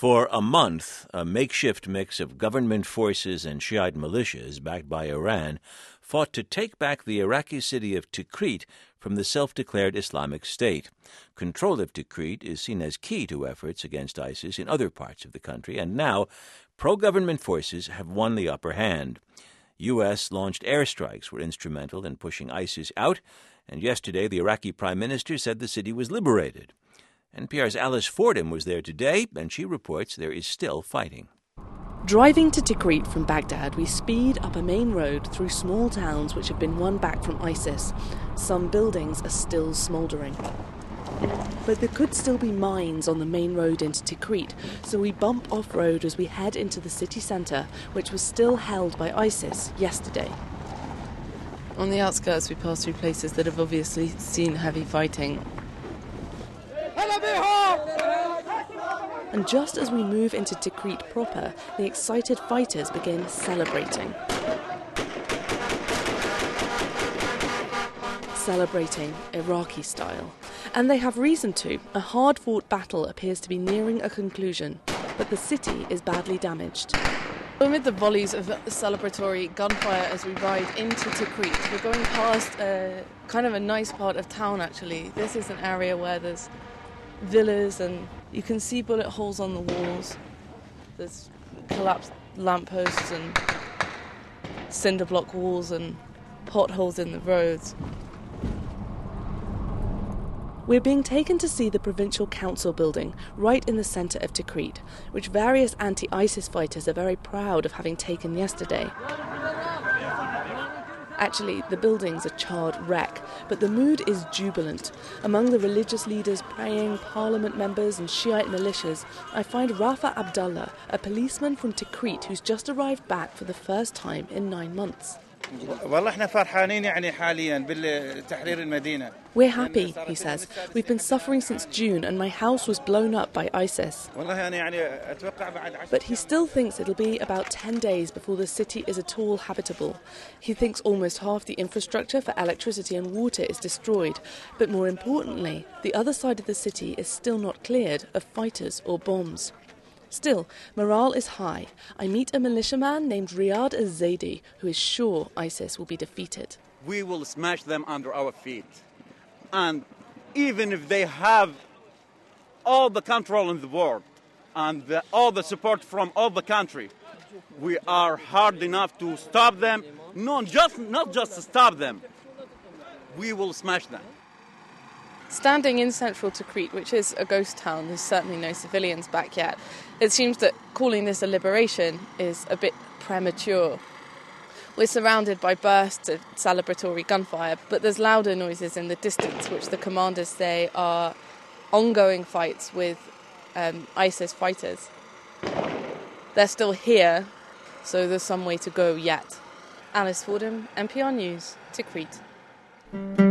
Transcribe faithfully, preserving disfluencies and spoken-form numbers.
For a month, a makeshift mix of government forces and Shiite militias backed by Iran fought to take back the Iraqi city of Tikrit from the self-declared Islamic State. Control of Tikrit is seen as key to efforts against ISIS in other parts of the country, and now pro-government forces have won the upper hand. U S launched airstrikes were instrumental in pushing ISIS out, and yesterday the Iraqi prime minister said the city was liberated. N P R's Alice Fordham was there today, and she reports there is still fighting. Driving to Tikrit from Baghdad, we speed up a main road through small towns which have been won back from ISIS. Some buildings are still smouldering. But there could still be mines on the main road into Tikrit, so we bump off-road as we head into the city centre, which was still held by ISIS yesterday. On the outskirts, we pass through places that have obviously seen heavy fighting. And just as we move into Tikrit proper, the excited fighters begin celebrating. Celebrating Iraqi style. And they have reason to. A hard-fought battle appears to be nearing a conclusion, but the city is badly damaged. Amid the volleys of celebratory gunfire as we ride into Tikrit, we're going past a, kind of a nice part of town, actually. This is an area where there's villas and you can see bullet holes on the walls. There's collapsed lampposts and cinder block walls and potholes in the roads. We're being taken to see the provincial council building right in the centre of Tikrit, which various anti-ISIS fighters are very proud of having taken yesterday. Actually, the building's a charred wreck, but the mood is jubilant. Among the religious leaders praying, parliament members and Shiite militias, I find Rafa Abdullah, a policeman from Tikrit who's just arrived back for the first time in nine months. We're happy, he says. We've been suffering since June and my house was blown up by ISIS. But he still thinks it'll be about ten days before the city is at all habitable. He thinks almost half the infrastructure for electricity and water is destroyed. But more importantly, the other side of the city is still not cleared of fighters or bombs. Still, morale is high. I meet a militiaman named Riyad Az-Zaidi, who is sure ISIS will be defeated. We will smash them under our feet. And even if they have all the control in the world and the, all the support from all the country, we are hard enough to stop them. No, just, not just to stop them. We will smash them. Standing in central Tikrit, which is a ghost town, there's certainly no civilians back yet. It seems that calling this a liberation is a bit premature. We're surrounded by bursts of celebratory gunfire, but there's louder noises in the distance, which the commanders say are ongoing fights with um, ISIS fighters. They're still here, so there's some way to go yet. Alice Fordham, N P R News, Tikrit.